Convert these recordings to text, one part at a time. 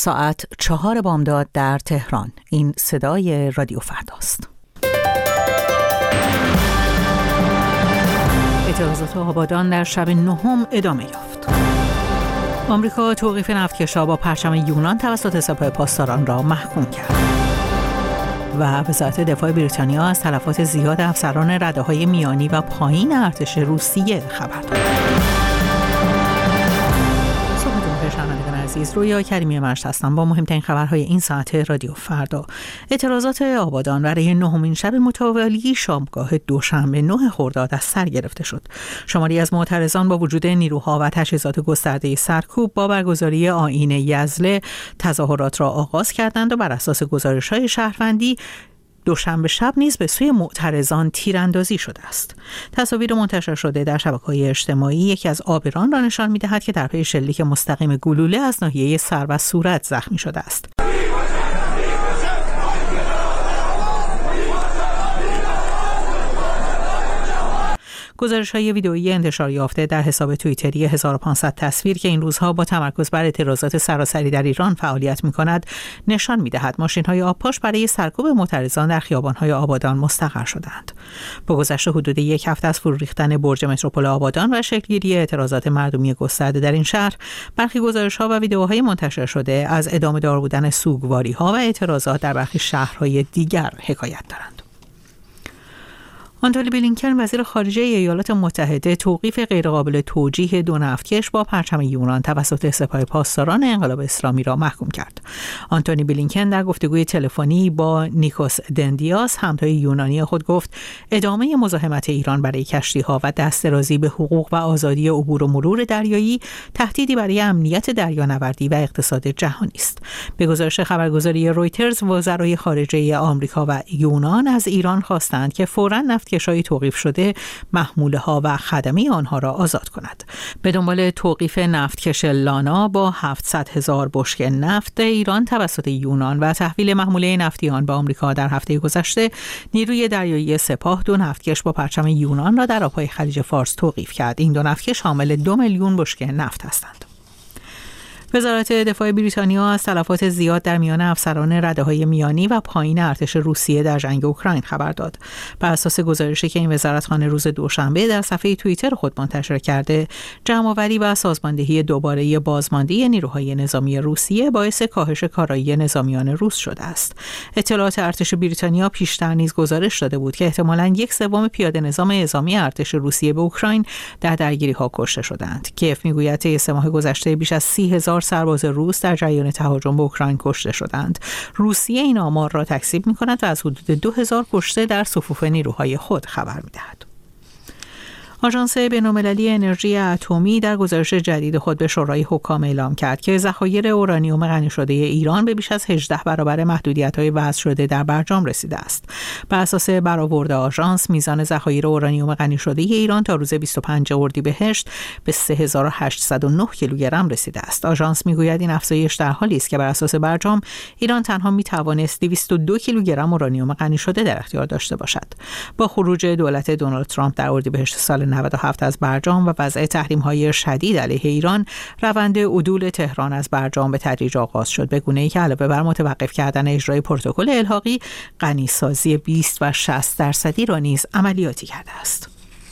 ساعت 4 بامداد در تهران. این صدای رادیو فرداست. اعتراضات آبادان در شب نهم ادامه یافت. آمریکا توقیف نفتکش‌ها با پرچم یونان توسط سپاه پاسداران را محکوم کرد. و وزارت دفاع بریتانیا از تلفات زیاد افسران رده‌های میانی و پایین ارتش روسیه خبر داد. شنوندگان عزیز، رویا کریمی مرشد هستم با مهمترین خبرهای این ساعت رادیو فردا. اعتراضات آبادان برای نهمین شب متوالی شامگاه دوشنبه 9 خرداد از سر گرفته شد. شماری از معترضان با وجود نیروها و تجهیزات گسترده سرکوب با برگزاری آیین یزله تظاهرات را آغاز کردند و بر اساس گزارش‌های شهروندی دوشنبه شب نیز به سوی معترضان تیراندازی شده است. تصاویر منتشر شده در شبکه‌های اجتماعی یکی از عابران را نشان می‌دهد که در پی شلیک مستقیم گلوله از ناحیه سر و صورت زخمی شده است. گزارش‌های ویدئویی انتشار یافته در حساب توییتری 1500 تصویر که این روزها با تمرکز بر اعتراضات سراسری در ایران فعالیت می‌کند نشان می‌دهد ماشین‌های آبپاش برای سرکوب معترضان در خیابان‌های آبادان مستقر شدند. با گذشت حدود یک هفته از فرو ریختن برج متروپول آبادان و شکل‌گیری اعتراضات مردمی گسترده در این شهر، برخی گزارش‌ها و ویدئوهای منتشر شده از ادامه دار بودن سوگواری‌ها و اعتراضات در برخی شهرهای دیگر حکایت دارند. آنتونی بلینکن وزیر خارجه ایالات متحده توقیف غیرقابل توجیه دو نفتکش با پرچم یونان توسط سپاه پاسداران انقلاب اسلامی را محکوم کرد. آنتونی بلینکن در گفتگوی تلفنی با نیکوس دندیاس همتای یونانی خود گفت ادامه مزاحمت ایران برای کشتی‌ها و دسترسی به حقوق و آزادی عبور و مرور دریایی تهدیدی برای امنیت دریانوردی و اقتصاد جهانی است. به گزارش خبرگزاری رویترز، وزرای خارجه آمریکا و یونان از ایران خواستند که فوراً نفتکش‌های توقیف شده محموله‌ها و خدمه آنها را آزاد کند. به دنبال توقیف نفتکش لانا با 700,000 بشکه نفت ایران توسط یونان و تحویل محموله نفتی آن به آمریکا در هفته گذشته، نیروی دریایی سپاه دو نفتکش با پرچم یونان را در آب‌های خلیج فارس توقیف کرد. این دو نفتکش حامل 2 میلیون بشکه نفت هستند. وزارت دفاع بریتانیا از تلفات زیاد در میان افسران رده‌های میانی و پایین ارتش روسیه در جنگ اوکراین خبر داد. بر اساس گزارشی که این وزارتخانه روز دوشنبه در صفحه توییتر خود منتشر کرده، جمع‌آوری و سازماندهی دوباره بازماندهی نیروهای نظامی روسیه باعث کاهش کارایی نظامیان روس شده است. اطلاعات ارتش بریتانیا پیشتر نیز گزارش داده بود که احتمالاً 1/3 پیاده نظام نظامی ارتش روسیه به اوکراین در درگیری‌ها کشته شدند. کیف می‌گوید طی 3 ماه گذشته بیش از 30,000 سرباز روس در جریان تهاجم به اوکراین کشته شدند. روسیه این آمار را تکذیب می‌کند و از حدود 2000 کشته در صفوف نیروهای خود خبر می‌دهد. آژانس بین‌المللی انرژی اتمی در گزارش جدید خود به شورای حکام اعلام کرد که ذخایر اورانیوم غنی شده ایران به بیش از 18 برابر محدودیت‌های وضع شده در برجام رسیده است. بر اساس برآورد آژانس، میزان ذخایر اورانیوم غنی شده ایران تا روز 25 اردیبهشت به 3809 کیلوگرم رسیده است. آژانس میگوید این افزایش در حالی است که بر اساس برجام ایران تنها میتوانست 202 کیلوگرم اورانیوم غنی شده در اختیار داشته باشد. با خروج دولت دونالد ترامپ در اردیبهشت سال 97 از برجام و وضع تحریم‌های شدید علیه ایران، روند عدول تهران از برجام به تدریج آغاز شد، به گونه‌ای که علاوه بر متوقف کردن اجرای پروتکل الحاقی، غنیسازی 20 و 60% را نیز عملیاتی کرده است.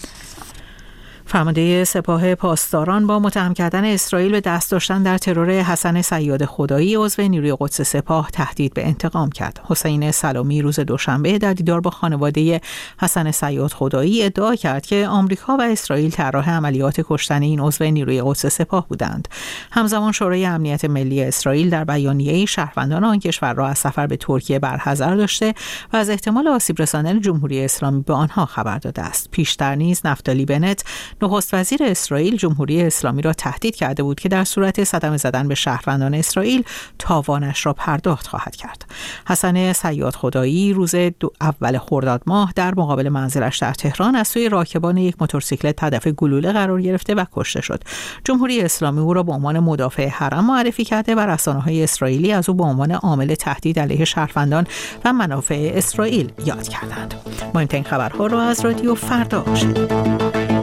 فرمانده سپاه پاسداران با متهم کردن اسرائیل به دست داشتن در ترور حسن صیاد خدایی عضو نیروی قدس سپاه تهدید به انتقام کرد. حسین سلامی روز دوشنبه در دیدار با خانواده حسن صیاد خدایی ادعا کرد که آمریکا و اسرائیل طراح عملیات کشتن این عضو نیروی قدس سپاه بودند. همزمان شورای امنیت ملی اسرائیل در بیانیه‌ای شهروندان آن کشور را از سفر به ترکیه برحذر داشته و از احتمال آسیب رساندن جمهوری اسلامی به آنها خبر داده است. پیشتر نیز نفتالی بنت، نخست وزیر اسرائیل، جمهوری اسلامی را تهدید کرده بود که در صورت صدمه زدن به شهروندان اسرائیل تاوانش را پرداخت خواهد کرد. حسن صیاد خدایی روز اول خرداد ماه در مقابل منزلش در تهران از سوی راکبان یک موتورسیکلت هدف گلوله قرار گرفته و کشته شد. جمهوری اسلامی او را به عنوان مدافع حرم معرفی کرده و رسانه‌های اسرائیلی از او به عنوان عامل تهدید علیه شهروندان و منافع اسرائیل یاد کردند. مهمترین خبرها را از رادیو فردا شنیدید.